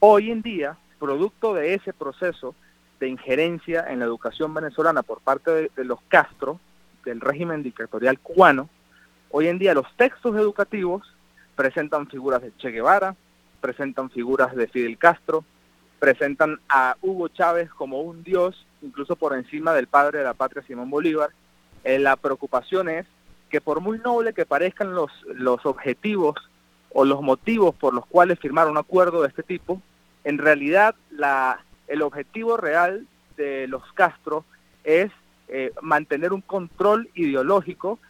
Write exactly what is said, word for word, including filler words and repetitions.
Hoy en día, producto de ese proceso de injerencia en la educación venezolana por parte de, de los Castro, del régimen dictatorial cubano, hoy en día los textos educativos presentan figuras de Che Guevara, presentan figuras de Fidel Castro, presentan a Hugo Chávez como un dios, incluso por encima del padre de la patria, Simón Bolívar. Eh, la preocupación es que por muy noble que parezcan los, los objetivos o los motivos por los cuales firmar un acuerdo de este tipo, en realidad la, el objetivo real de los Castro es eh, mantener un control ideológico